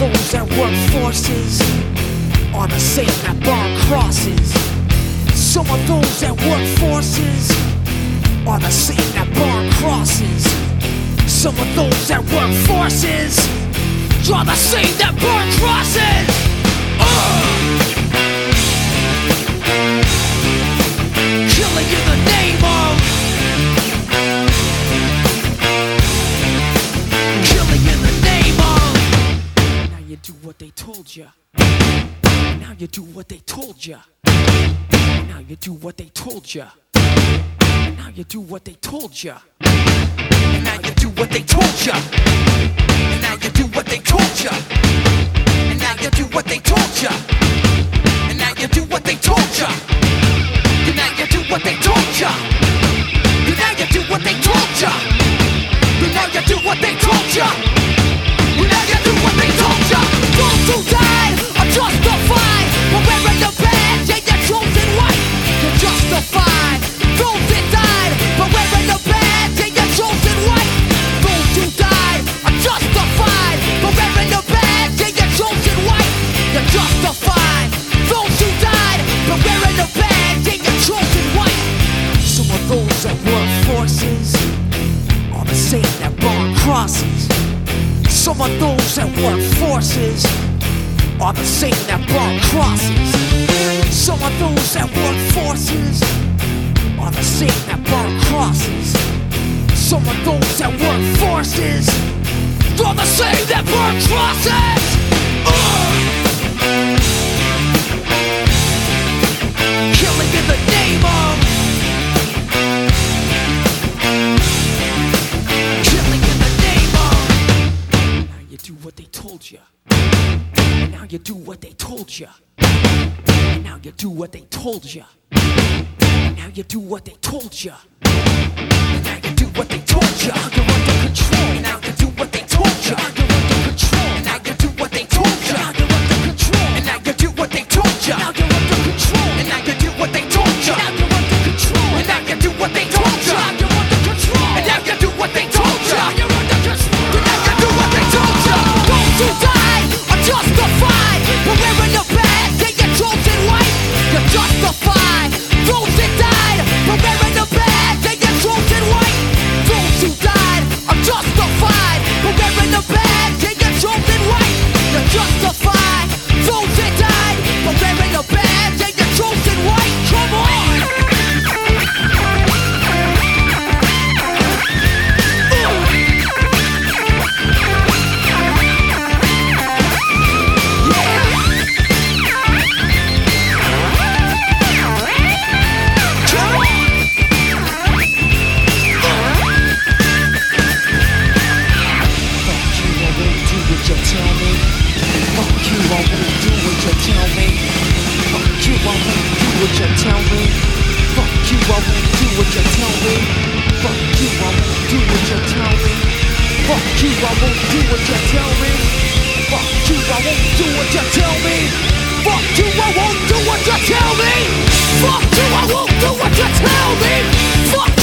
those that work forces are the same that burn crosses. Some of those that work forces are the same that burn crosses. Some of those that work forces are the same that burn crosses. Killing in the name of, killing in the name of. Now you do what they told ya. Now you do what they told ya. Now you do what they told ya. Now you do what they told ya. Now you do what they told ya. Now you do what they told ya. And now you do what they told ya. And now you do what they told ya. And now you do what they told ya. And now you do what they told ya. And now you do what they told ya. And now you do what they told ya. Those who died are justified for wearing the badge and your chosen white. You're justified. Those that died for wearing the badge and your chosen white. Those who died are justified for wearing the badge and your chosen white. You're justified. Those who died for wearing the badge and your chosen white. Some of those that work forces are the same that burn crosses. Some of those that work forces are the same that burn crosses. Some of those that work forces are the same that burn crosses. Some of those that work forces are the same that burn crosses. Killing in the name of, killing in the name of. Now you do what they told ya. Now you do what they told ya. Now you do what they told ya. Now you do what they told ya. Now you do what they told ya. You're under control. Now you do what they told ya. You're under control. Now you do what they told ya. You're under control. And now you do what they told ya. Now you're under control. And now you do what they told ya. Now you're under control. And now you do what they told ya. You're under control. And now you do what they told ya. You're under control. And now you do what they told ya. Those who died are justified for wearing the badge and your chosen white. You're justified. Those that died for wearing the badge and your chosen white. Those who died are justified for wearing the badge and your chosen white. You're justified. Those that died for wearing the badge and your chosen white. Come on!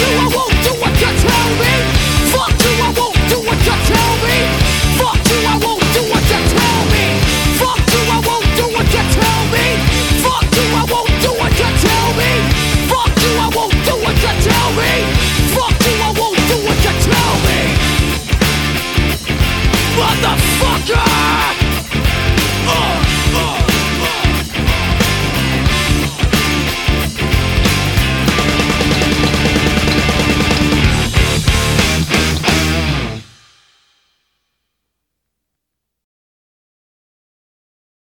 Fuck you, I won't do what you tell me.